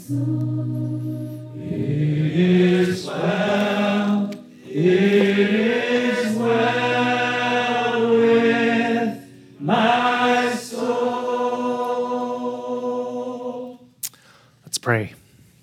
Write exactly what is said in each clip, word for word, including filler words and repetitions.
It is well, it is well with my soul. Let's pray.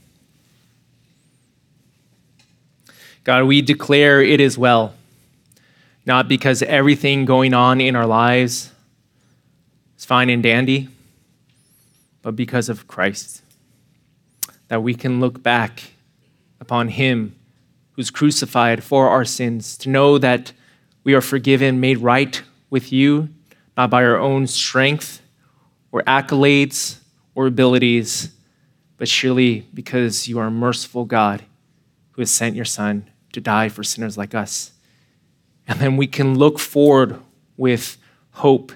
God, we declare it is well, not because everything going on in our lives is fine and dandy, but because of Christ, that we can look back upon him who's crucified for our sins, to know that we are forgiven, made right with you, not by our own strength or accolades or abilities, but surely because you are a merciful God who has sent your Son to die for sinners like us. And then we can look forward with hope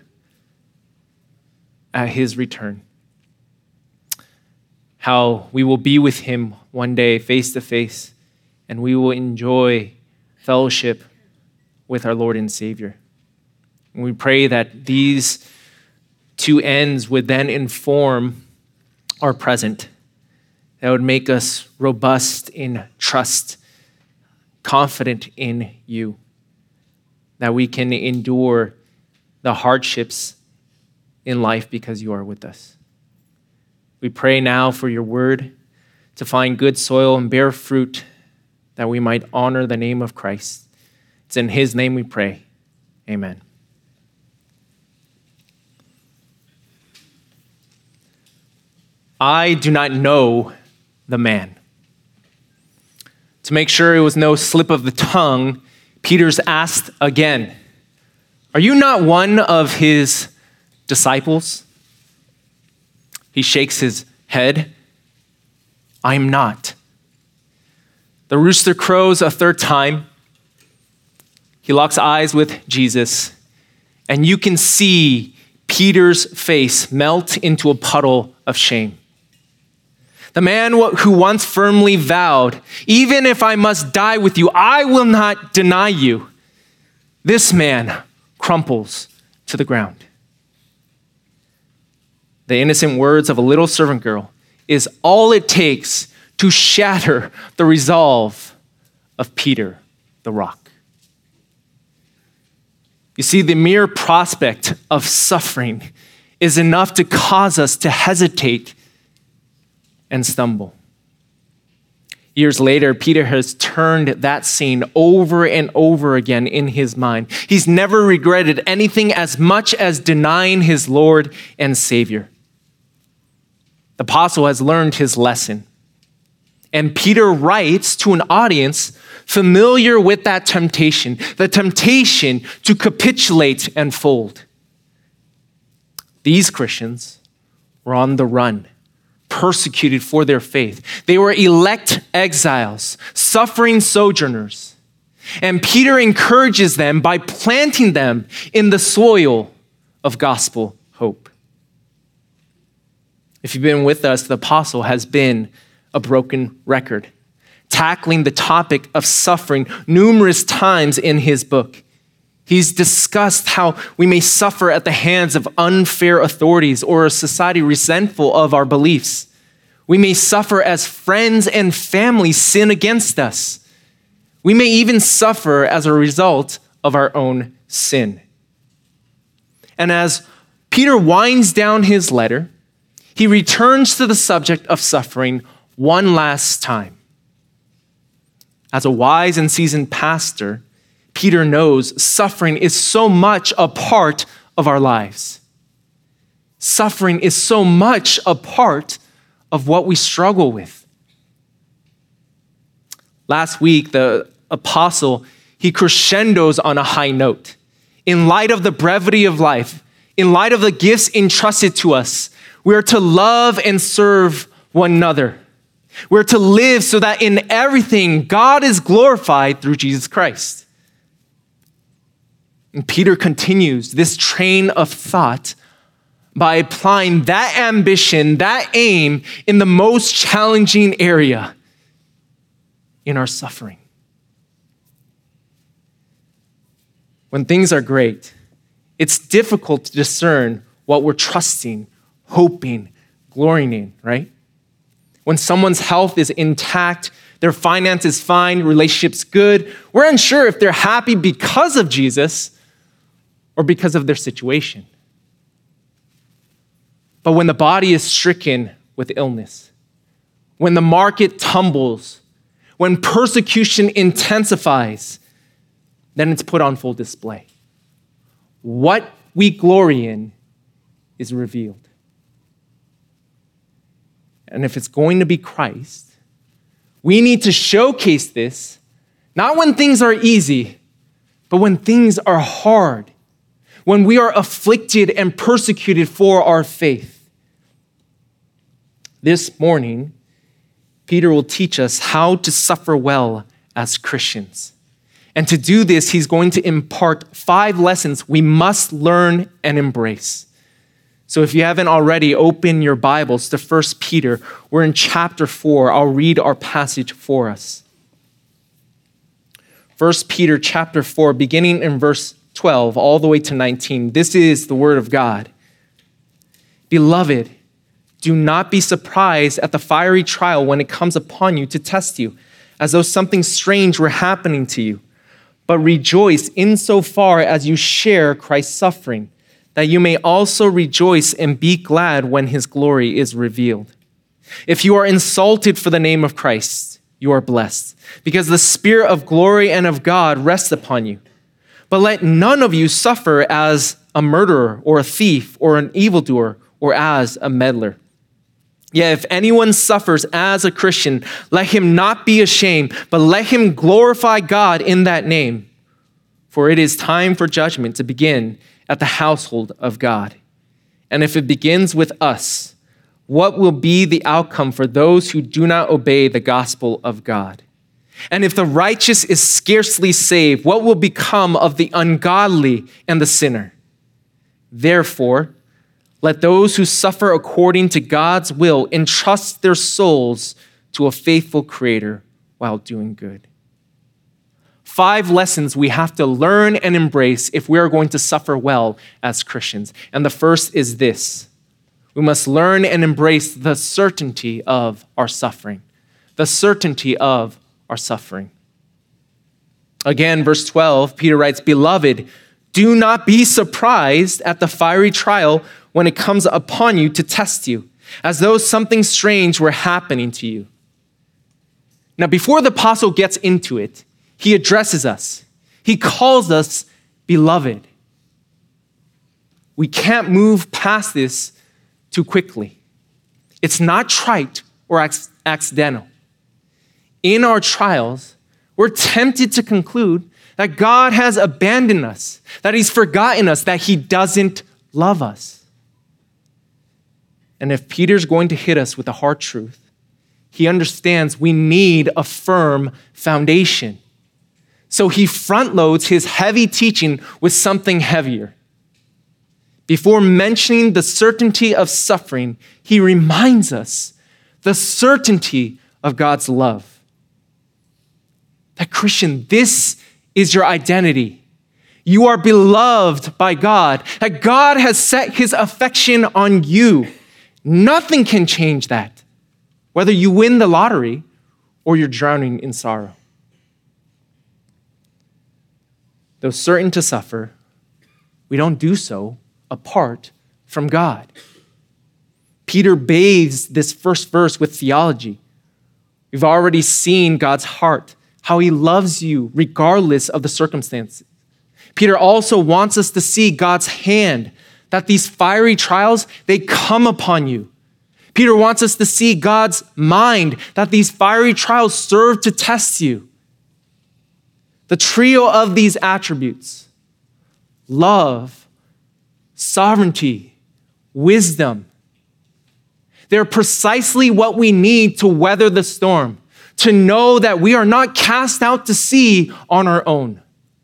at his return. How we will be with him one day face to face, and we will enjoy fellowship with our Lord and Savior. And we pray that these two ends would then inform our present, that would make us robust in trust, confident in you, that we can endure the hardships in life because you are with us. We pray now for your word to find good soil and bear fruit, that we might honor the name of Christ. It's in his name we pray. Amen. I do not know the man. To make sure it was no slip of the tongue, Peter's asked again, "Are you not one of his disciples?" He shakes his head. "I am not." The rooster crows a third time. He locks eyes with Jesus, and you can see Peter's face melt into a puddle of shame. The man who once firmly vowed, "Even if I must die with you, I will not deny you," this man crumples to the ground. The innocent words of a little servant girl is all it takes to shatter the resolve of Peter the rock. You see, the mere prospect of suffering is enough to cause us to hesitate and stumble. Years later, Peter has turned that scene over and over again in his mind. He's never regretted anything as much as denying his Lord and Savior. The apostle has learned his lesson. And Peter writes to an audience familiar with that temptation, the temptation to capitulate and fold. These Christians were on the run, persecuted for their faith. They were elect exiles, suffering sojourners. And Peter encourages them by planting them in the soil of gospel hope. If you've been with us, the apostle has been a broken record, tackling the topic of suffering numerous times in his book. He's discussed how we may suffer at the hands of unfair authorities or a society resentful of our beliefs. We may suffer as friends and family sin against us. We may even suffer as a result of our own sin. And as Peter winds down his letter, he returns to the subject of suffering one last time. As a wise and seasoned pastor, Peter knows suffering is so much a part of our lives. Suffering is so much a part of what we struggle with. Last week, the apostle, he crescendos on a high note. In light of the brevity of life, in light of the gifts entrusted to us, we are to love and serve one another. We're to live so that in everything, God is glorified through Jesus Christ. And Peter continues this train of thought by applying that ambition, that aim in the most challenging area, in our suffering. When things are great, it's difficult to discern what we're trusting, hoping, glorying in, right? When someone's health is intact, their finance is fine, relationships good, we're unsure if they're happy because of Jesus or because of their situation. But when the body is stricken with illness, when the market tumbles, when persecution intensifies, then it's put on full display. What we glory in is revealed. And if it's going to be Christ, we need to showcase this, not when things are easy, but when things are hard, when we are afflicted and persecuted for our faith. This morning, Peter will teach us how to suffer well as Christians. And to do this, he's going to impart five lessons we must learn and embrace. So if you haven't already, open your Bibles to First Peter. We're in chapter four. I'll read our passage for us. First Peter chapter four, beginning in verse twelve, all the way to nineteen. This is the word of God. Beloved, do not be surprised at the fiery trial when it comes upon you to test you, as though something strange were happening to you. But rejoice insofar as you share Christ's suffering, that you may also rejoice and be glad when his glory is revealed. If you are insulted for the name of Christ, you are blessed, because the Spirit of glory and of God rests upon you. But let none of you suffer as a murderer or a thief or an evildoer or as a meddler. Yet if anyone suffers as a Christian, let him not be ashamed, but let him glorify God in that name. For it is time for judgment to begin at the household of God. And if it begins with us, what will be the outcome for those who do not obey the gospel of God? And if the righteous is scarcely saved, what will become of the ungodly and the sinner? Therefore, let those who suffer according to God's will entrust their souls to a faithful Creator while doing good. Five lessons we have to learn and embrace if we are going to suffer well as Christians. And the first is this: we must learn and embrace the certainty of our suffering. The certainty of our suffering. Again, verse twelve, Peter writes, Beloved, do not be surprised at the fiery trial when it comes upon you to test you, as though something strange were happening to you. Now, before the apostle gets into it, he addresses us. He calls us beloved. We can't move past this too quickly. It's not trite or accidental. In our trials, we're tempted to conclude that God has abandoned us, that he's forgotten us, that he doesn't love us. And if Peter's going to hit us with a hard truth, he understands we need a firm foundation. So he front loads his heavy teaching with something heavier. Before mentioning the certainty of suffering, he reminds us the certainty of God's love. That Christian, this is your identity. You are beloved by God. That God has set his affection on you. Nothing can change that, whether you win the lottery or you're drowning in sorrow. Though certain to suffer, we don't do so apart from God. Peter bathes this first verse with theology. We've already seen God's heart, how he loves you regardless of the circumstances. Peter also wants us to see God's hand, that these fiery trials, they come upon you. Peter wants us to see God's mind, that these fiery trials serve to test you. The trio of these attributes, love, sovereignty, wisdom, they're precisely what we need to weather the storm, to know that we are not cast out to sea on our own.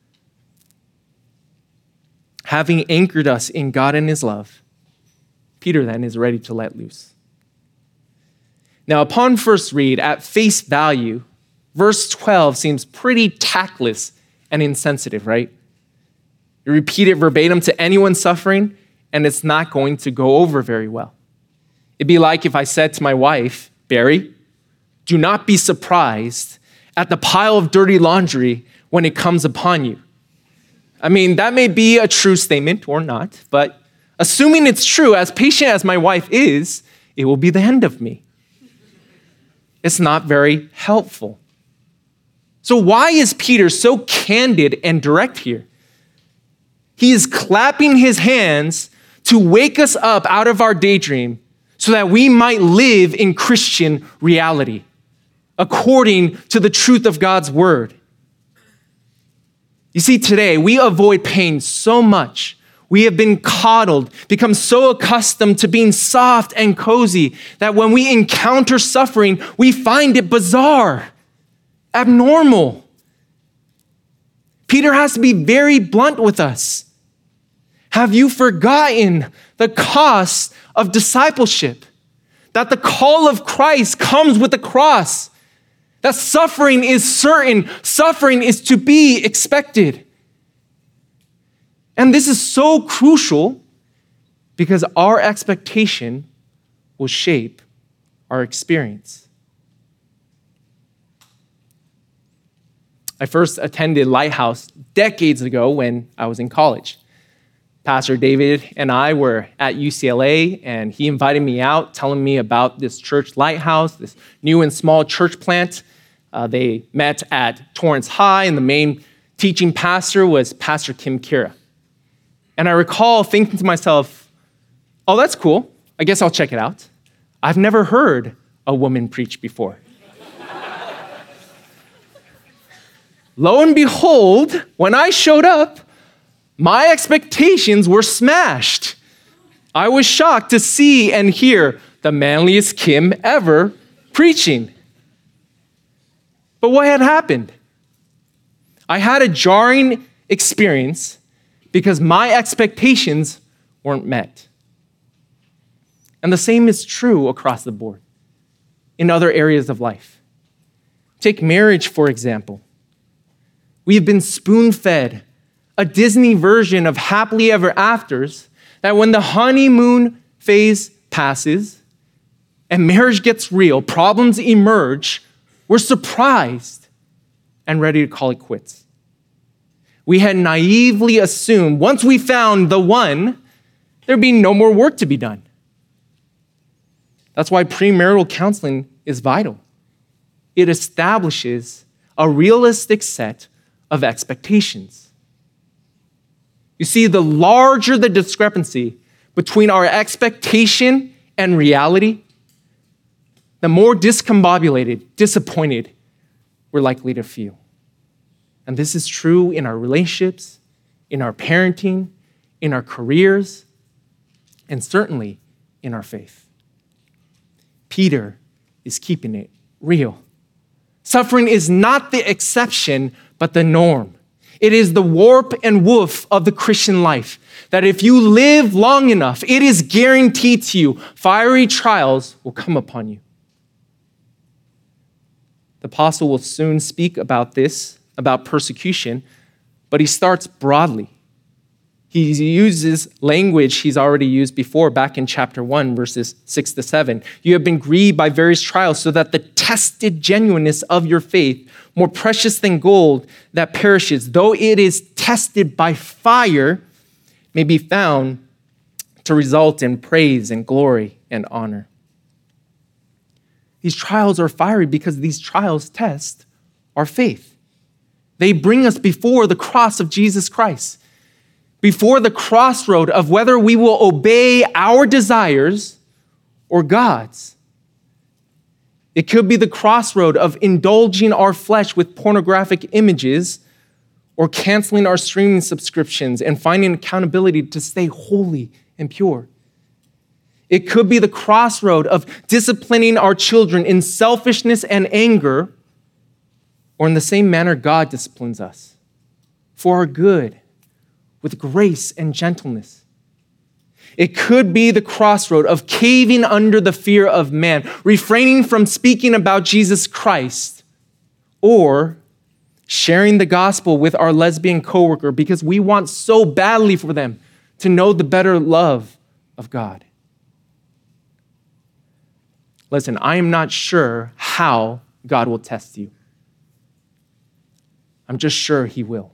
Having anchored us in God and his love, Peter then is ready to let loose. Now, upon first read, at face value, verse twelve seems pretty tactless and insensitive, right? You repeat it verbatim to anyone suffering, and it's not going to go over very well. It'd be like if I said to my wife, Barry, do not be surprised at the pile of dirty laundry when it comes upon you. I mean, that may be a true statement or not, but assuming it's true, as patient as my wife is, it will be the end of me. It's not very helpful. So why is Peter so candid and direct here? He is clapping his hands to wake us up out of our daydream so that we might live in Christian reality, according to the truth of God's word. You see, today we avoid pain so much. We have been coddled, become so accustomed to being soft and cozy that when we encounter suffering, we find it bizarre, abnormal. Peter has to be very blunt with us. Have you forgotten the cost of discipleship? That the call of Christ comes with the cross. That suffering is certain. Suffering is to be expected. And this is so crucial because our expectation will shape our experience. I first attended Lighthouse decades ago when I was in college. Pastor David and I were at U C L A, and he invited me out, telling me about this church Lighthouse, this new and small church plant. Uh, they met at Torrance High, and the main teaching pastor was Pastor Kim Kira. And I recall thinking to myself, oh, that's cool. I guess I'll check it out. I've never heard a woman preach before. Lo and behold, when I showed up, my expectations were smashed. I was shocked to see and hear the manliest Kim ever preaching. But what had happened? I had a jarring experience because my expectations weren't met. And the same is true across the board in other areas of life. Take marriage, for example. We've been spoon-fed a Disney version of happily ever afters that when the honeymoon phase passes and marriage gets real, problems emerge, we're surprised and ready to call it quits. We had naively assumed once we found the one, there'd be no more work to be done. That's why premarital counseling is vital. It establishes a realistic set of expectations. You see, the larger the discrepancy between our expectation and reality, the more discombobulated, disappointed we're likely to feel. And this is true in our relationships, in our parenting, in our careers, and certainly in our faith. Peter is keeping it real. Suffering is not the exception, but the norm. It is the warp and woof of the Christian life, that if you live long enough, it is guaranteed to you, fiery trials will come upon you. The apostle will soon speak about this, about persecution, but he starts broadly. He uses language he's already used before back in chapter one, verses six to seven. You have been grieved by various trials so that the tested genuineness of your faith, more precious than gold that perishes, though it is tested by fire, may be found to result in praise and glory and honor. These trials are fiery because these trials test our faith. They bring us before the cross of Jesus Christ, before the crossroad of whether we will obey our desires or God's. It could be the crossroad of indulging our flesh with pornographic images or canceling our streaming subscriptions and finding accountability to stay holy and pure. It could be the crossroad of disciplining our children in selfishness and anger, or in the same manner God disciplines us, for our good, with grace and gentleness. It could be the crossroad of caving under the fear of man, refraining from speaking about Jesus Christ, or sharing the gospel with our lesbian coworker because we want so badly for them to know the better love of God. Listen, I am not sure how God will test you. I'm just sure he will.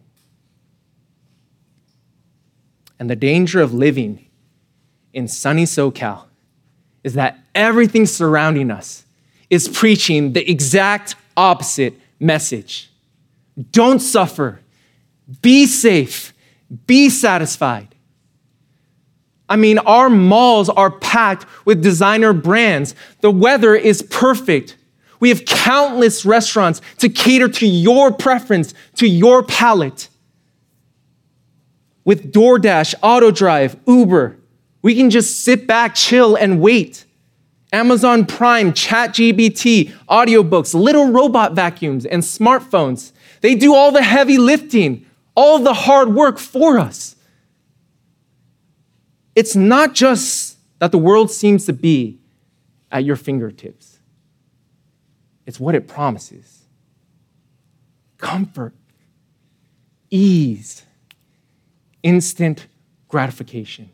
And the danger of living in sunny SoCal is that everything surrounding us is preaching the exact opposite message. Don't suffer. Be safe. Be satisfied. I mean, our malls are packed with designer brands. The weather is perfect. We have countless restaurants to cater to your preference, to your palate. With DoorDash, AutoDrive, Uber, we can just sit back, chill, and wait. Amazon Prime, ChatGPT, audiobooks, little robot vacuums, and smartphones. They do all the heavy lifting, all the hard work for us. It's not just that the world seems to be at your fingertips. It's what it promises. Comfort, ease, instant gratification.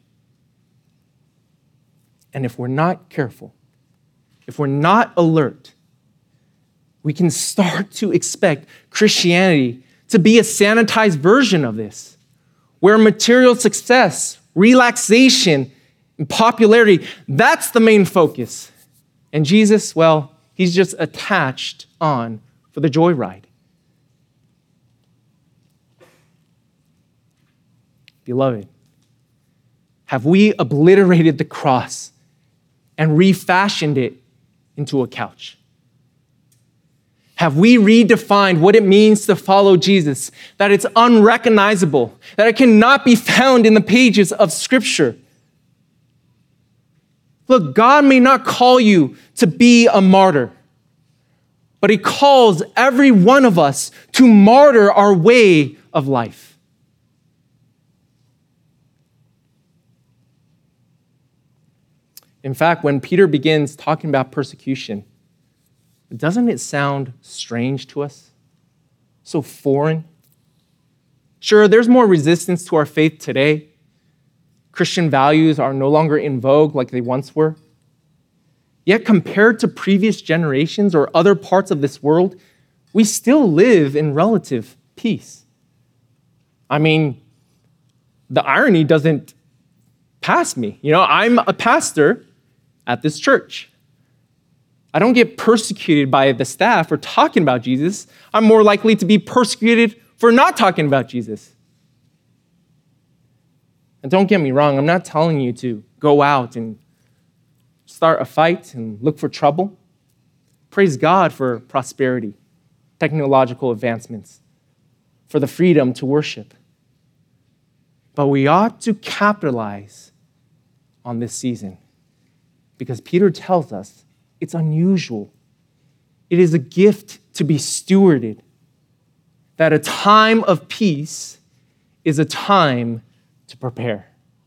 And if we're not careful, if we're not alert, we can start to expect Christianity to be a sanitized version of this, where material success, relaxation, and popularity, that's the main focus. And Jesus, well, he's just attached on for the joyride. Beloved, have we obliterated the cross and refashioned it into a couch? Have we redefined what it means to follow Jesus, that it's unrecognizable, that it cannot be found in the pages of Scripture? Look, God may not call you to be a martyr, but he calls every one of us to martyr our way of life. In fact, when Peter begins talking about persecution, doesn't it sound strange to us? So foreign? Sure, there's more resistance to our faith today. Christian values are no longer in vogue like they once were. Yet compared to previous generations or other parts of this world, we still live in relative peace. I mean, the irony doesn't pass me. You know, I'm a pastor at this church. I don't get persecuted by the staff for talking about Jesus. I'm more likely to be persecuted for not talking about Jesus. And don't get me wrong, I'm not telling you to go out and start a fight and look for trouble. Praise God for prosperity, technological advancements, for the freedom to worship. But we ought to capitalize on this season because Peter tells us it's unusual. It is a gift to be stewarded. That a time of peace is a time to prepare.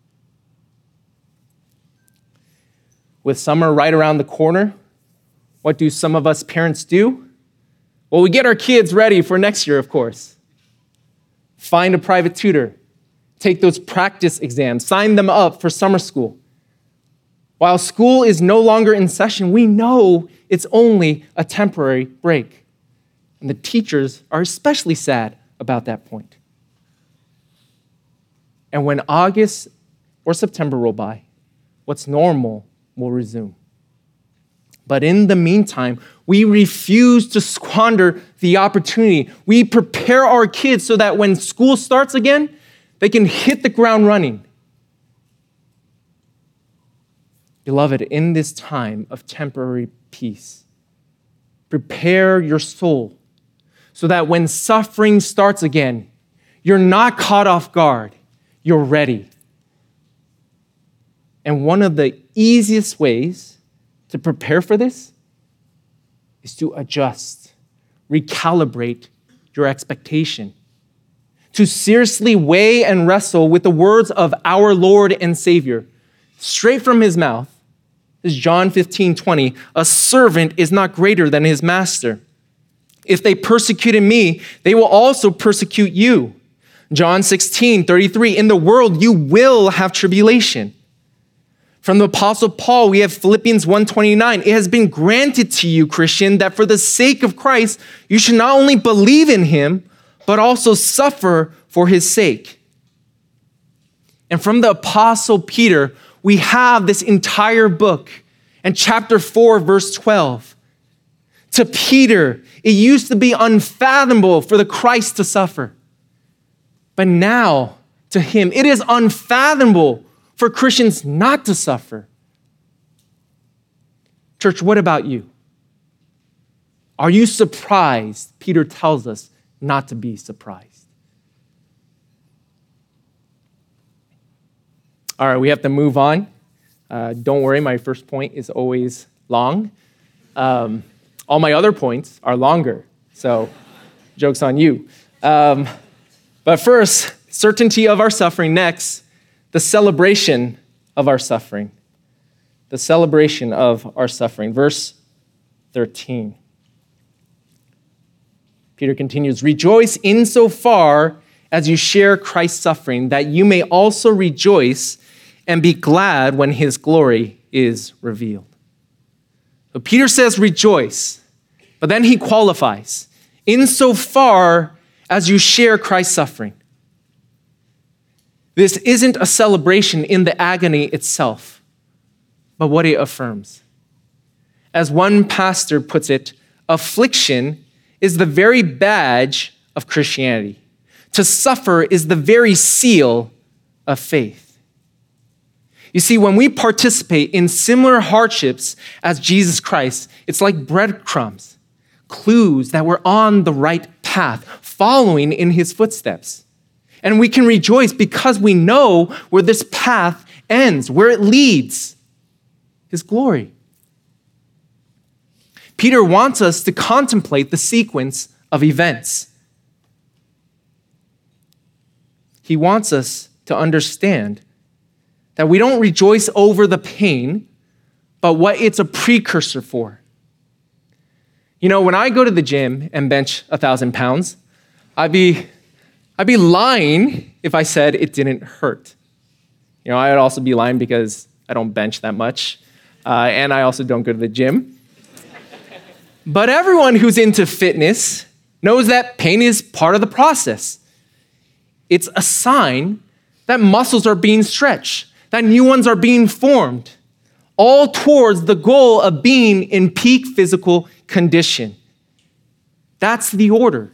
With summer right around the corner, what do some of us parents do? Well, we get our kids ready for next year, of course. Find a private tutor. Take those practice exams. Sign them up for summer school. While school is no longer in session, we know it's only a temporary break. And the teachers are especially sad about that point. And when August or September roll by, what's normal will resume. But in the meantime, we refuse to squander the opportunity. We prepare our kids so that when school starts again, they can hit the ground running. Beloved, in this time of temporary peace, prepare your soul so that when suffering starts again, you're not caught off guard, you're ready. And one of the easiest ways to prepare for this is to adjust, recalibrate your expectation, to seriously weigh and wrestle with the words of our Lord and Savior, straight from his mouth. This is John fifteen twenty, a servant is not greater than his master. If they persecuted me, they will also persecute you. John sixteen thirty-three, in the world you will have tribulation. From the Apostle Paul, we have Philippians one twenty-nine. It has been granted to you, Christian, that for the sake of Christ, you should not only believe in him, but also suffer for his sake. And from the Apostle Peter, we have this entire book. And chapter four, verse twelve. To Peter, it used to be unfathomable for the Christ to suffer. But now, to him, it is unfathomable for Christians not to suffer. Church, what about you? Are you surprised? Peter tells us not to be surprised. All right, we have to move on. Uh, don't worry, my first point is always long. Um, all my other points are longer, so joke's on you. Um, but first, certainty of our suffering. Next, the celebration of our suffering. The celebration of our suffering. Verse thirteen. Peter continues, rejoice insofar as you share Christ's suffering, that you may also rejoice and be glad when his glory is revealed. So Peter says rejoice, but then he qualifies, insofar as you share Christ's suffering. This isn't a celebration in the agony itself, but what it affirms. As one pastor puts it, affliction is the very badge of Christianity. To suffer is the very seal of faith. You see, when we participate in similar hardships as Jesus Christ, it's like breadcrumbs, clues that we're on the right path, following in his footsteps. And we can rejoice because we know where this path ends, where it leads, his glory. Peter wants us to contemplate the sequence of events. He wants us to understand that we don't rejoice over the pain, but what it's a precursor for. You know, when I go to the gym and bench a thousand pounds, I'd be, I'd be lying if I said it didn't hurt. You know, I'd also be lying because I don't bench that much, uh, and I also don't go to the gym. But everyone who's into fitness knows that pain is part of the process. It's a sign that muscles are being stretched, that new ones are being formed, all towards the goal of being in peak physical condition. That's the order.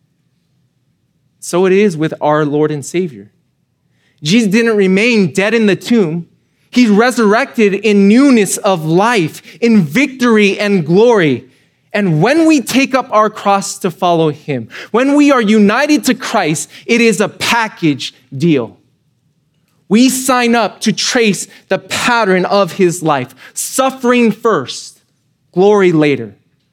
So it is with our Lord and Savior. Jesus didn't remain dead in the tomb. He resurrected in newness of life, in victory and glory. And when we take up our cross to follow him, when we are united to Christ, it is a package deal. We sign up to trace the pattern of his life, suffering first, glory later.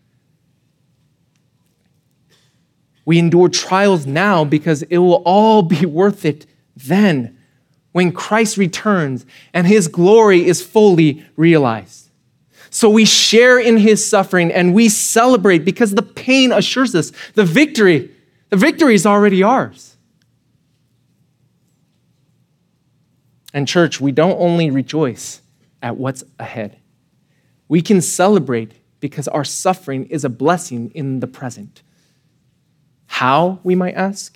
We endure trials now because it will all be worth it then, when Christ returns and his glory is fully realized. So we share in his suffering and we celebrate because the pain assures us the victory. The victory is already ours. And church, we don't only rejoice at what's ahead. We can celebrate because our suffering is a blessing in the present. How, we might ask?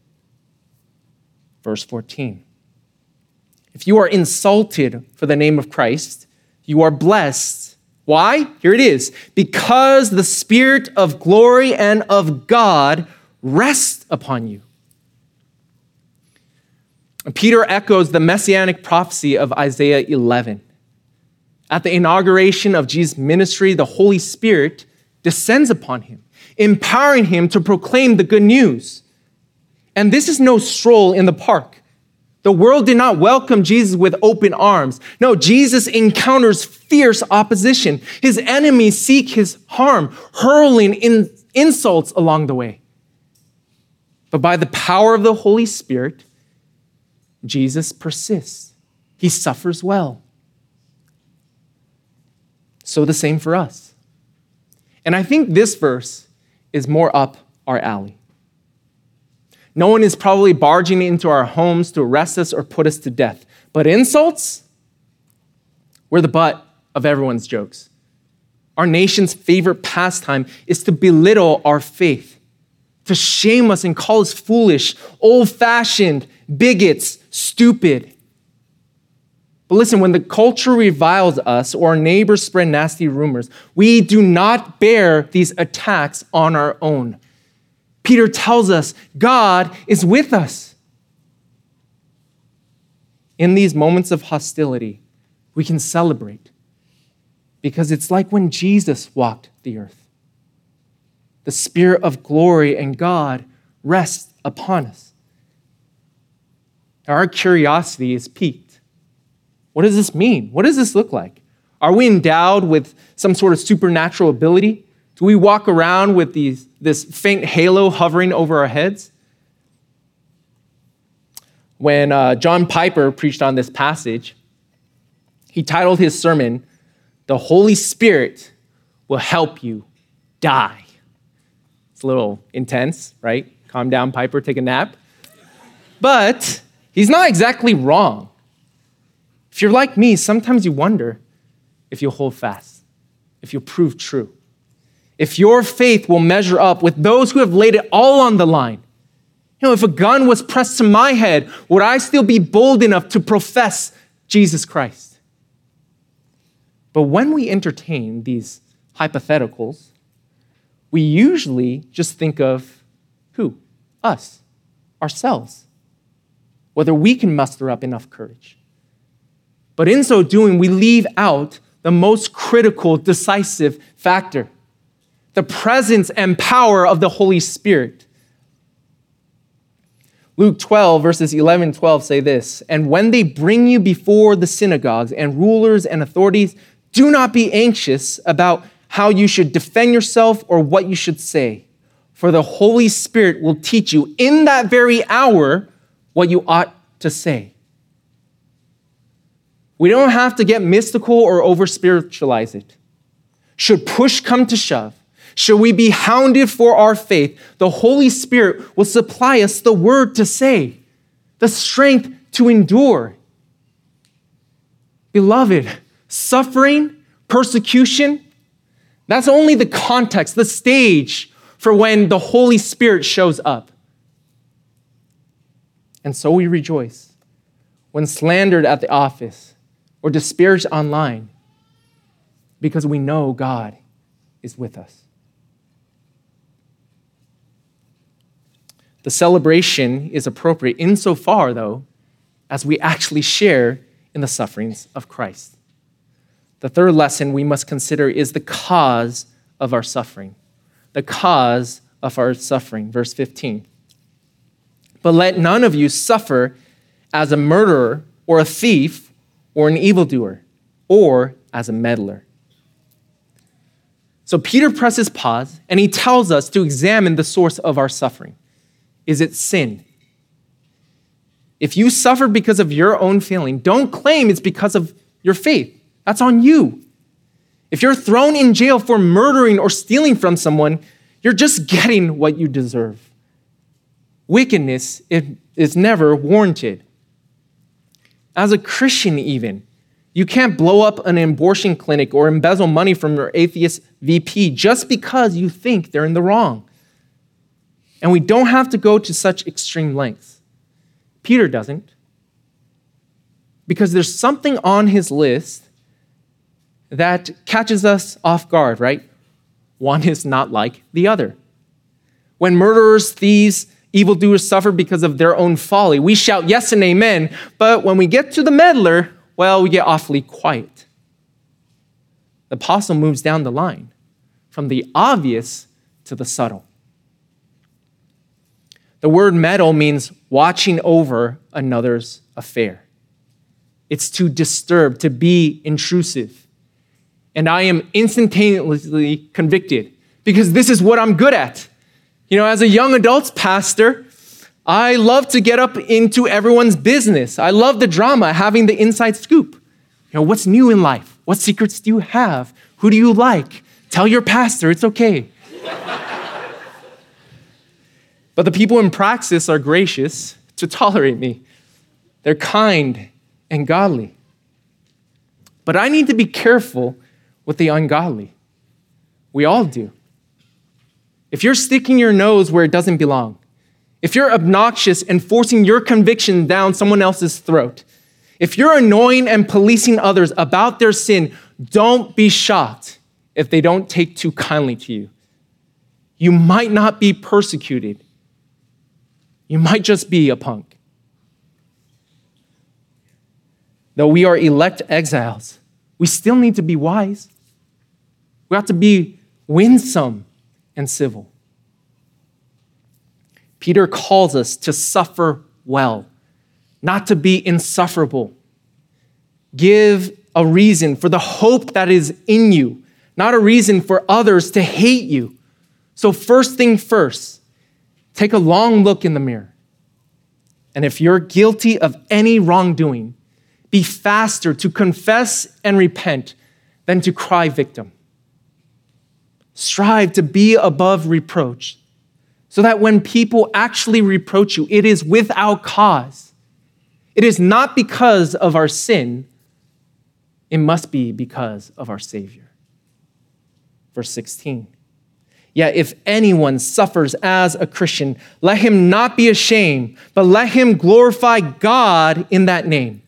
Verse fourteen. If you are insulted for the name of Christ, you are blessed. Why? Here it is. Because the Spirit of glory and of God rests upon you. Peter echoes the messianic prophecy of Isaiah eleven. At the inauguration of Jesus' ministry, the Holy Spirit descends upon him, empowering him to proclaim the good news. And this is no stroll in the park. The world did not welcome Jesus with open arms. No, Jesus encounters fierce opposition. His enemies seek his harm, hurling in insults along the way. But by the power of the Holy Spirit, Jesus persists. He suffers well. So the same for us. And I think this verse is more up our alley. No one is probably barging into our homes to arrest us or put us to death. But insults? We're the butt of everyone's jokes. Our nation's favorite pastime is to belittle our faith, to shame us and call us foolish, old-fashioned, bigots, stupid. But listen, when the culture reviles us or our neighbors spread nasty rumors, we do not bear these attacks on our own. Peter tells us God is with us. In these moments of hostility, we can celebrate because it's like when Jesus walked the earth. The Spirit of glory and God rests upon us. Our curiosity is piqued. What does this mean? What does this look like? Are we endowed with some sort of supernatural ability? Do we walk around with these, this faint halo hovering over our heads? When uh, John Piper preached on this passage, he titled his sermon, "The Holy Spirit Will Help You Die." It's a little intense, right? Calm down, Piper, take a nap. But he's not exactly wrong. If you're like me, sometimes you wonder if you'll hold fast, if you'll prove true, if your faith will measure up with those who have laid it all on the line. You know, if a gun was pressed to my head, would I still be bold enough to profess Jesus Christ? But when we entertain these hypotheticals, we usually just think of who? Us, ourselves, whether we can muster up enough courage. But in so doing, we leave out the most critical, decisive factor, the presence and power of the Holy Spirit. Luke twelve, verses eleven and twelve say this, "And when they bring you before the synagogues and rulers and authorities, do not be anxious about how you should defend yourself or what you should say, for the Holy Spirit will teach you in that very hour what you ought to say." We don't have to get mystical or over-spiritualize it. Should push come to shove, should we be hounded for our faith, the Holy Spirit will supply us the word to say, the strength to endure. Beloved, suffering, persecution, that's only the context, the stage for when the Holy Spirit shows up. And so we rejoice when slandered at the office or disparaged online because we know God is with us. The celebration is appropriate insofar, though, as we actually share in the sufferings of Christ. The third lesson we must consider is the cause of our suffering. The cause of our suffering. Verse fifteen. "But let none of you suffer as a murderer or a thief or an evildoer or as a meddler." So Peter presses pause and he tells us to examine the source of our suffering. Is it sin? If you suffer because of your own failing, don't claim it's because of your faith. That's on you. If you're thrown in jail for murdering or stealing from someone, you're just getting what you deserve. Wickedness is never warranted. As a Christian even, you can't blow up an abortion clinic or embezzle money from your atheist V P just because you think they're in the wrong. And we don't have to go to such extreme lengths. Peter doesn't. Because there's something on his list that catches us off guard, right? One is not like the other. When murderers, thieves, evildoers suffer because of their own folly, we shout yes and amen, but when we get to the meddler, well, we get awfully quiet. The apostle moves down the line from the obvious to the subtle. The word meddle means watching over another's affair. It's to disturb, to be intrusive. And I am instantaneously convicted because this is what I'm good at. You know, as a young adults pastor, I love to get up into everyone's business. I love the drama, having the inside scoop. You know, what's new in life? What secrets do you have? Who do you like? Tell your pastor, it's okay. But the people in praxis are gracious to tolerate me. They're kind and godly. But I need to be careful with the ungodly. We all do. If you're sticking your nose where it doesn't belong, if you're obnoxious and forcing your conviction down someone else's throat, if you're annoying and policing others about their sin, don't be shocked if they don't take too kindly to you. You might not be persecuted. You might just be a punk. Though we are elect exiles, we still need to be wise. We have to be winsome and civil. Peter calls us to suffer well, not to be insufferable. Give a reason for the hope that is in you, not a reason for others to hate you. So first thing first, take a long look in the mirror. And if you're guilty of any wrongdoing, be faster to confess and repent than to cry victim. Strive to be above reproach, so that when people actually reproach you, it is without cause. It is not because of our sin. It must be because of our Savior. Verse sixteen. Yet if anyone suffers as a Christian, let him not be ashamed, but let him glorify God in that name.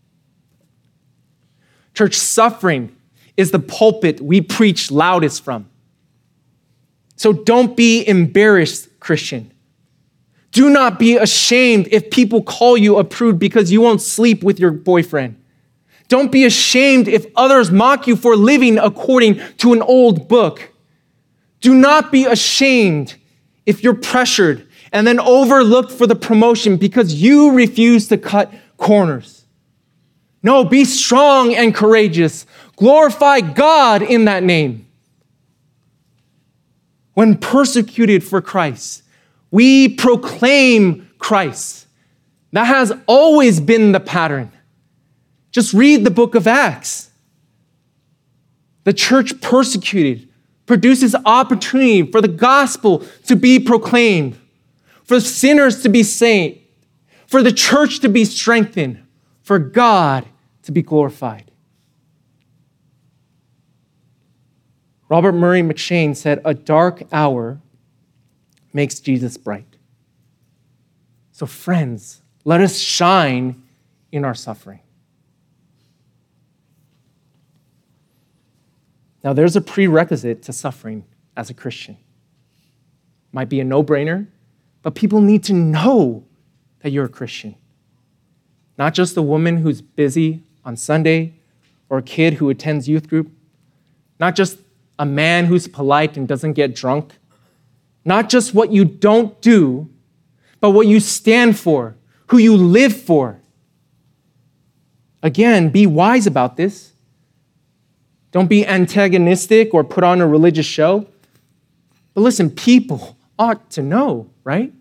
Church, suffering is the pulpit we preach loudest from. So don't be embarrassed, Christian. Do not be ashamed if people call you a prude because you won't sleep with your boyfriend. Don't be ashamed if others mock you for living according to an old book. Do not be ashamed if you're pressured and then overlooked for the promotion because you refuse to cut corners. No, be strong and courageous. Glorify God in that name. When persecuted for Christ, we proclaim Christ. That has always been the pattern. Just read the book of Acts. The church persecuted produces opportunity for the gospel to be proclaimed, for sinners to be saved, for the church to be strengthened, for God to be glorified. Robert Murray McCheyne said, "A dark hour makes Jesus bright." So friends, let us shine in our suffering. Now there's a prerequisite to suffering as a Christian. Might be a no-brainer, but people need to know that you're a Christian. Not just a woman who's busy on Sunday or a kid who attends youth group. Not just a man who's polite and doesn't get drunk. Not just what you don't do, but what you stand for, who you live for. Again, be wise about this. Don't be antagonistic or put on a religious show. But listen, people ought to know, right?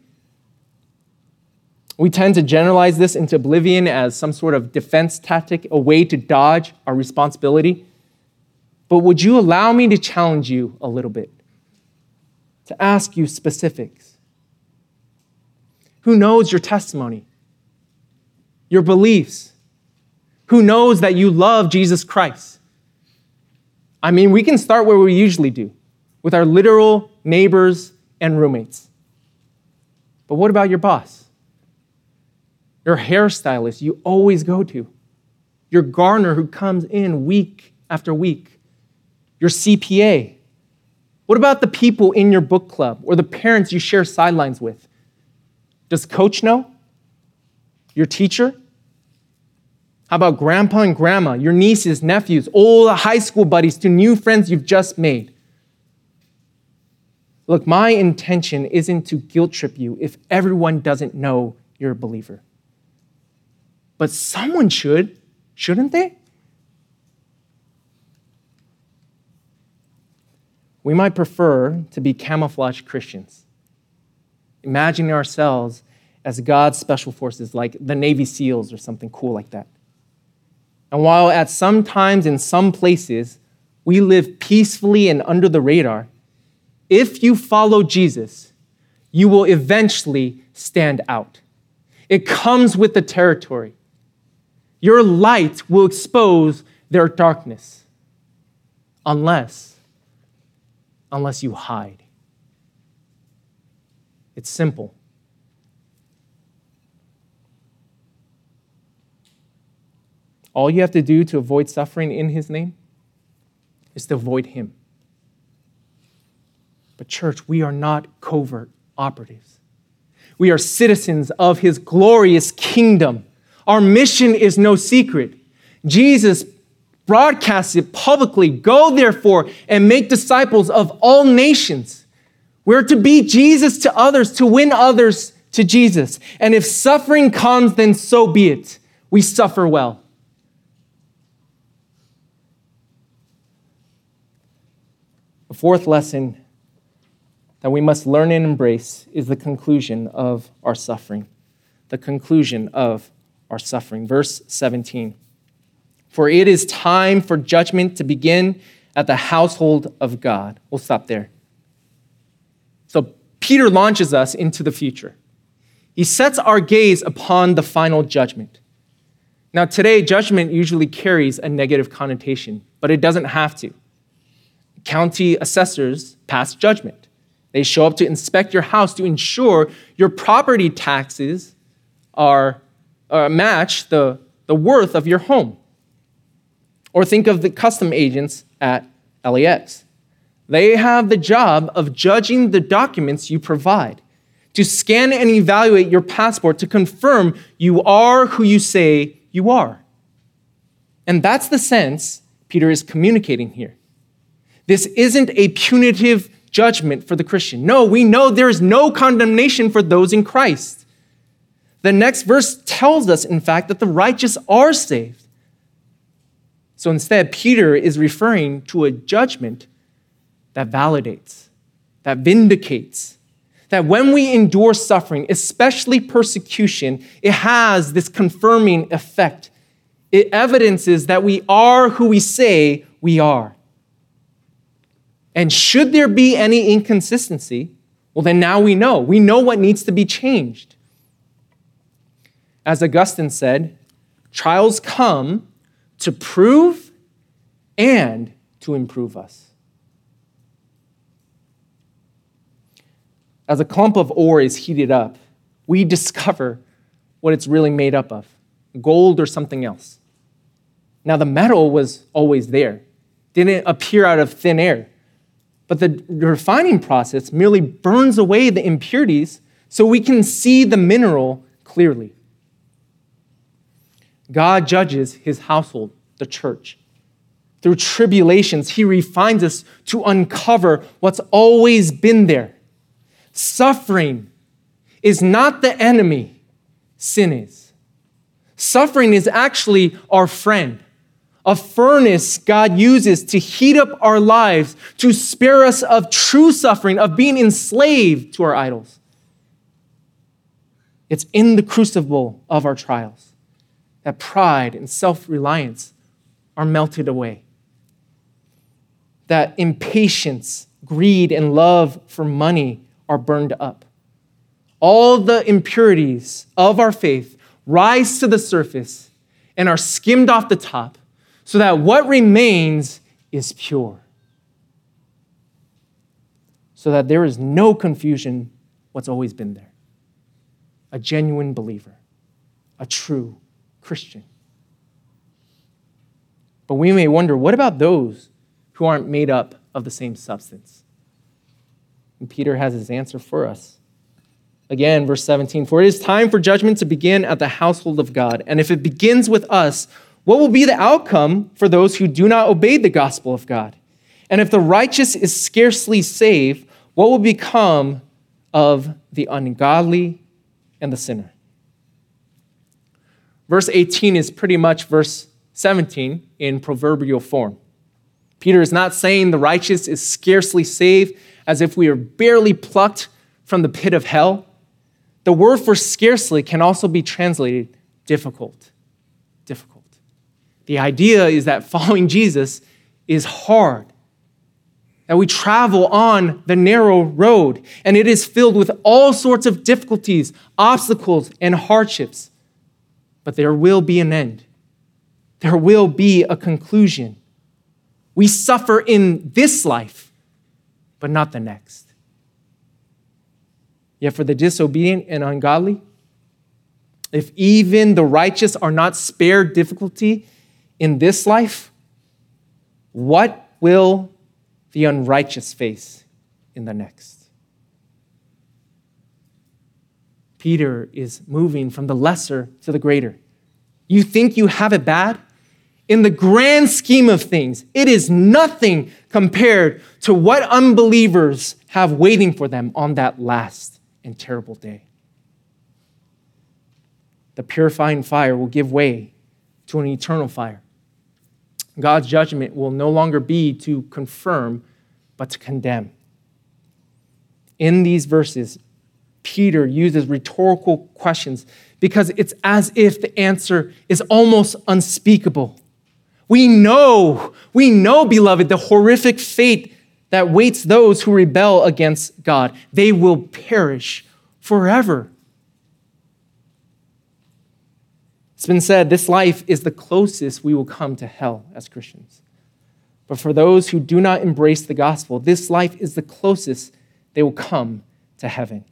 We tend to generalize this into oblivion as some sort of defense tactic, a way to dodge our responsibility. But would you allow me to challenge you a little bit? To ask you specifics. Who knows your testimony? Your beliefs? Who knows that you love Jesus Christ? I mean, we can start where we usually do, with our literal neighbors and roommates. But what about your boss? Your hairstylist you always go to? Your gardener who comes in week after week? Your C P A? What about the people in your book club or the parents you share sidelines with? Does coach know? Your teacher? How about grandpa and grandma, your nieces, nephews, old high school buddies to new friends you've just made? Look, my intention isn't to guilt trip you if everyone doesn't know you're a believer. But someone should, shouldn't they? We might prefer to be camouflaged Christians, imagining ourselves as God's special forces, like the Navy SEALs or something cool like that. And while at some times in some places we live peacefully and under the radar, if you follow Jesus, you will eventually stand out. It comes with the territory. Your light will expose their darkness unless, unless you hide. It's simple. All you have to do to avoid suffering in his name is to avoid him. But church, we are not covert operatives. We are citizens of his glorious kingdom. Our mission is no secret. Jesus broadcasts it publicly. Go therefore and make disciples of all nations. We're to be Jesus to others, to win others to Jesus. And if suffering comes, then so be it. We suffer well. The fourth lesson that we must learn and embrace is the conclusion of our suffering. The conclusion of our suffering. Verse seventeen. For it is time for judgment to begin at the household of God. We'll stop there. So Peter launches us into the future. He sets our gaze upon the final judgment. Now today, judgment usually carries a negative connotation, but it doesn't have to. County assessors pass judgment. They show up to inspect your house to ensure your property taxes are uh, match the, the worth of your home. Or think of the custom agents at L A X. They have the job of judging the documents you provide, to scan and evaluate your passport to confirm you are who you say you are. And that's the sense Peter is communicating here. This isn't a punitive judgment for the Christian. No, we know there is no condemnation for those in Christ. The next verse tells us, in fact, that the righteous are saved. So instead, Peter is referring to a judgment that validates, that vindicates, that when we endure suffering, especially persecution, it has this confirming effect. It evidences that we are who we say we are. And should there be any inconsistency, well, then now we know. We know what needs to be changed. As Augustine said, trials come to prove and to improve us. As a clump of ore is heated up, we discover what it's really made up of, gold or something else. Now, the metal was always there, didn't appear out of thin air. But the refining process merely burns away the impurities so we can see the mineral clearly. God judges his household, the church. Through tribulations, he refines us to uncover what's always been there. Suffering is not the enemy, sin is. Suffering is actually our friend. A furnace God uses to heat up our lives, to spare us of true suffering, of being enslaved to our idols. It's in the crucible of our trials that pride and self-reliance are melted away. That impatience, greed, and love for money are burned up. All the impurities of our faith rise to the surface and are skimmed off the top, so that what remains is pure. So that there is no confusion what's always been there. A genuine believer, a true Christian. But we may wonder, what about those who aren't made up of the same substance? And Peter has his answer for us. Again, verse seventeen, for it is time for judgment to begin at the household of God. And if it begins with us, what will be the outcome for those who do not obey the gospel of God? And if the righteous is scarcely saved, what will become of the ungodly and the sinner? Verse eighteen is pretty much verse seventeen in proverbial form. Peter is not saying the righteous is scarcely saved as if we are barely plucked from the pit of hell. The word for scarcely can also be translated difficult. Difficult. The idea is that following Jesus is hard, that we travel on the narrow road, and it is filled with all sorts of difficulties, obstacles, and hardships. But there will be an end. there will be a conclusion. We suffer in this life, but not the next. Yet for the disobedient and ungodly, if even the righteous are not spared difficulty in this life, what will the unrighteous face in the next? Peter is moving from the lesser to the greater. You think you have it bad? In the grand scheme of things, it is nothing compared to what unbelievers have waiting for them on that last and terrible day. The purifying fire will give way to an eternal fire. God's judgment will no longer be to confirm, but to condemn. In these verses, Peter uses rhetorical questions because it's as if the answer is almost unspeakable. We know, we know, beloved, the horrific fate that waits those who rebel against God. They will perish forever. It's been said this life is the closest we will come to hell as Christians. But for those who do not embrace the gospel, this life is the closest they will come to heaven.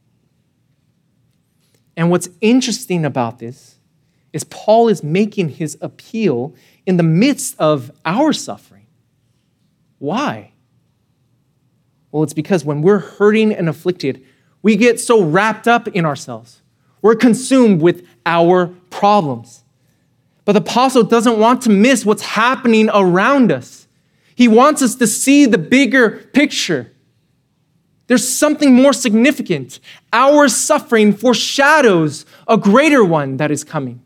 And what's interesting about this is Paul is making his appeal in the midst of our suffering. Why? Well, it's because when we're hurting and afflicted, we get so wrapped up in ourselves. We're consumed with our problems. But the apostle doesn't want to miss what's happening around us. He wants us to see the bigger picture. There's something more significant. Our suffering foreshadows a greater one that is coming.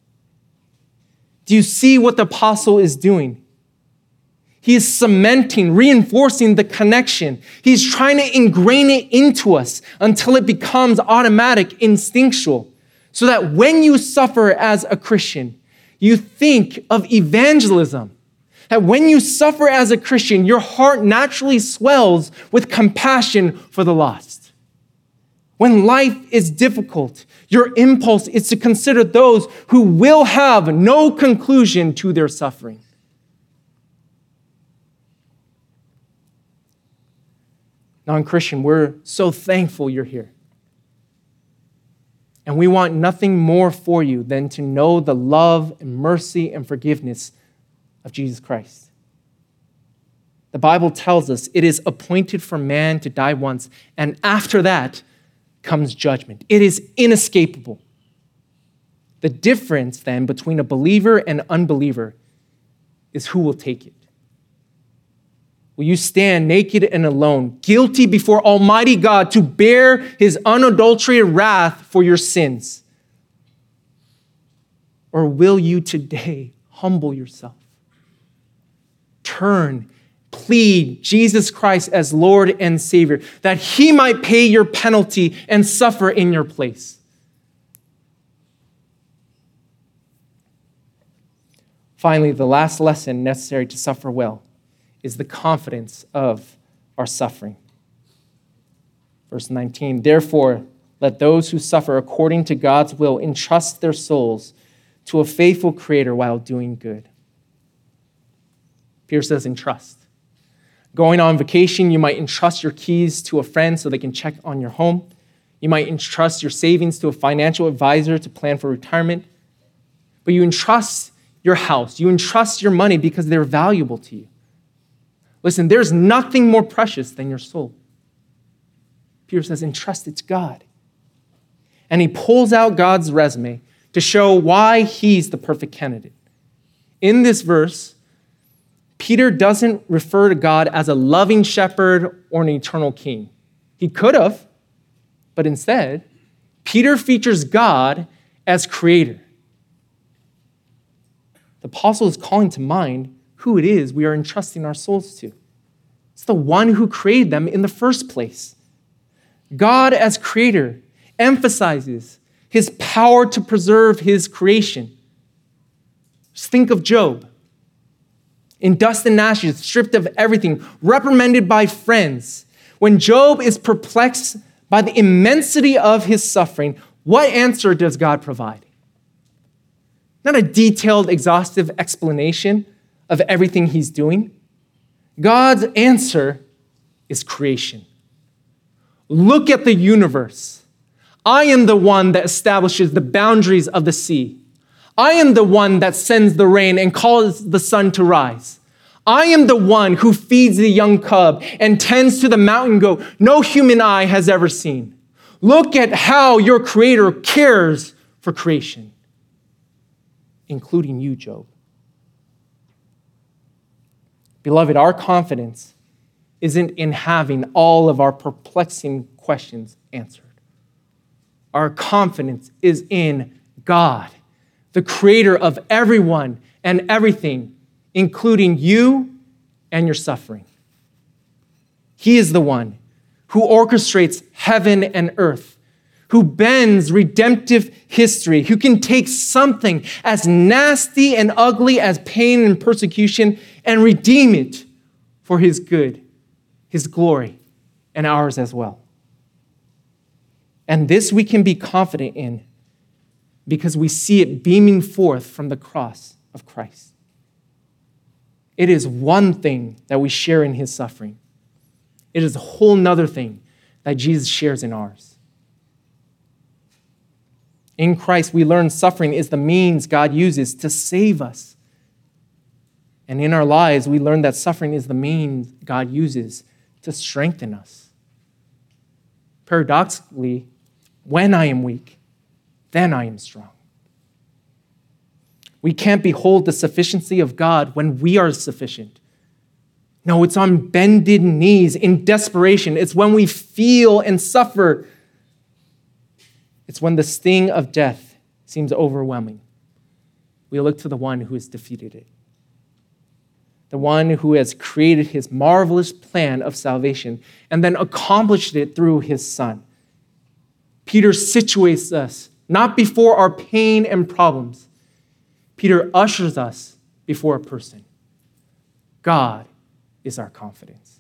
Do you see what the apostle is doing? He is cementing, reinforcing the connection. He's trying to ingrain it into us until it becomes automatic, instinctual, so that when you suffer as a Christian, you think of evangelism. That when you suffer as a Christian, your heart naturally swells with compassion for the lost. When life is difficult, your impulse is to consider those who will have no conclusion to their suffering. Non-Christian, we're so thankful you're here. And we want nothing more for you than to know the love and mercy and forgiveness of Jesus Christ. The Bible tells us it is appointed for man to die once, and after that comes judgment. It is inescapable. The difference then between a believer and unbeliever is who will take it. Will you stand naked and alone, guilty before Almighty God to bear his unadulterated wrath for your sins? Or will you today humble yourself? Turn, plead Jesus Christ as Lord and Savior, that he might pay your penalty and suffer in your place. Finally, the last lesson necessary to suffer well is the confidence of our suffering. Verse nineteen, therefore, let those who suffer according to God's will entrust their souls to a faithful Creator while doing good. Peter says entrust. Going on vacation, you might entrust your keys to a friend so they can check on your home. You might entrust your savings to a financial advisor to plan for retirement. But you entrust your house, you entrust your money because they're valuable to you. Listen, there's nothing more precious than your soul. Peter says, entrust it to God. And he pulls out God's resume to show why he's the perfect candidate. In this verse, Peter doesn't refer to God as a loving shepherd or an eternal king. He could have, but instead, Peter features God as creator. The apostle is calling to mind who it is we are entrusting our souls to. It's the one who created them in the first place. God as creator emphasizes his power to preserve his creation. Just think of Job. In dust and ashes, stripped of everything, reprimanded by friends. When Job is perplexed by the immensity of his suffering, what answer does God provide? not a detailed, exhaustive explanation of everything he's doing. God's answer is creation. Look at the universe. I am the one that establishes the boundaries of the sea. I am the one that sends the rain and causes the sun to rise. I am the one who feeds the young cub and tends to the mountain goat no human eye has ever seen. Look at how your Creator cares for creation, including you, Job. Beloved, our confidence isn't in having all of our perplexing questions answered. Our confidence is in God, the creator of everyone and everything, including you and your suffering. He is the one who orchestrates heaven and earth, who bends redemptive history, who can take something as nasty and ugly as pain and persecution and redeem it for his good, his glory, and ours as well. And this we can be confident in because we see it beaming forth from the cross of Christ. It is one thing that we share in his suffering. It is a whole nother thing that Jesus shares in ours. In Christ, we learn suffering is the means God uses to save us. And in our lives, we learn that suffering is the means God uses to strengthen us. Paradoxically, when I am weak, then I am strong. We can't behold the sufficiency of God when we are sufficient. No, it's on bended knees in desperation. It's when we feel and suffer. It's when the sting of death seems overwhelming. We look to the one who has defeated it. The one who has created his marvelous plan of salvation and then accomplished it through his Son. Peter situates us not before our pain and problems. Peter ushers us before a person. God is our confidence.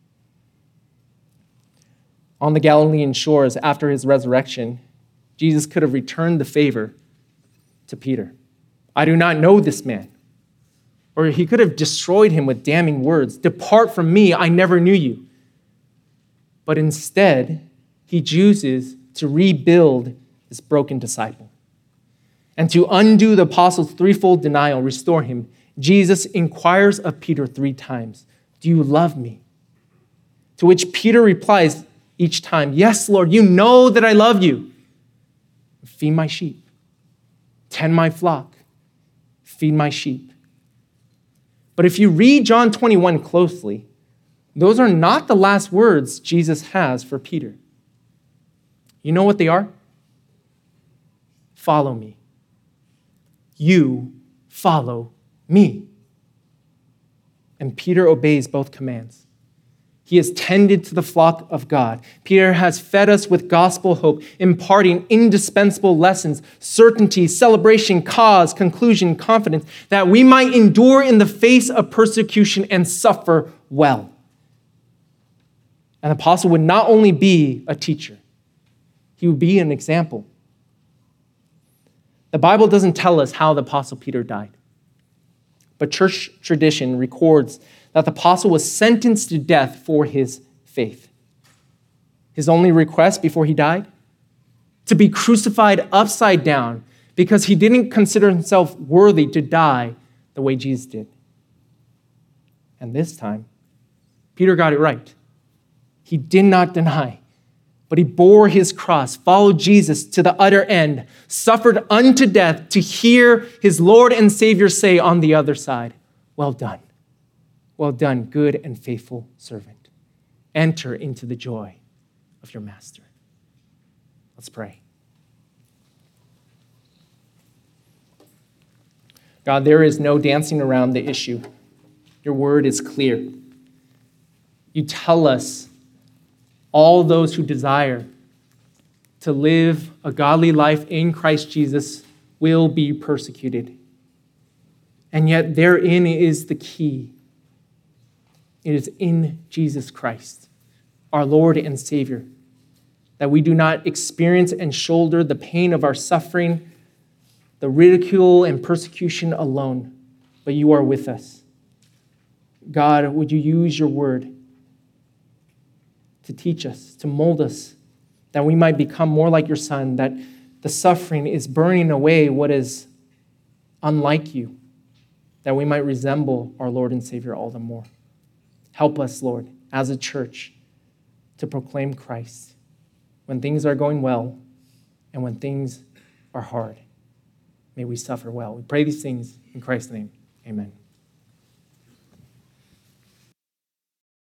On the Galilean shores after his resurrection, Jesus could have returned the favor to Peter. I do not know this man. Or he could have destroyed him with damning words. Depart from me, I never knew you. But instead, he chooses to rebuild this broken disciple. And to undo the apostles' threefold denial, restore him, Jesus inquires of Peter three times, do you love me? To which Peter replies each time, yes, Lord, you know that I love you. Feed my sheep. Tend my flock. Feed my sheep. But if you read John twenty-one closely, those are not the last words Jesus has for Peter. You know what they are? Follow me. You follow me. And Peter obeys both commands. He has tended to the flock of God. Peter has fed us with gospel hope, imparting indispensable lessons, certainty, celebration, cause, conclusion, confidence, that we might endure in the face of persecution and suffer well. An apostle would not only be a teacher, he would be an example. The Bible doesn't tell us how the apostle Peter died, but church tradition records that the apostle was sentenced to death for his faith. His only request before he died? To be crucified upside down because he didn't consider himself worthy to die the way Jesus did. And this time, Peter got it right. He did not deny, but he bore his cross, followed Jesus to the utter end, suffered unto death to hear his Lord and Savior say on the other side, well done. Well done, good and faithful servant. Enter into the joy of your master. Let's pray. God, there is no dancing around the issue. Your word is clear. You tell us all those who desire to live a godly life in Christ Jesus will be persecuted. And yet therein is the key. It is in Jesus Christ, our Lord and Savior, that we do not experience and shoulder the pain of our suffering the ridicule and persecution alone, but you are with us. God, would you use your word to teach us, to mold us, that we might become more like your Son, that the suffering is burning away what is unlike you, that we might resemble our Lord and Savior all the more. Help us, Lord, as a church, to proclaim Christ when things are going well and when things are hard. May we suffer well. We pray these things in Christ's name. Amen.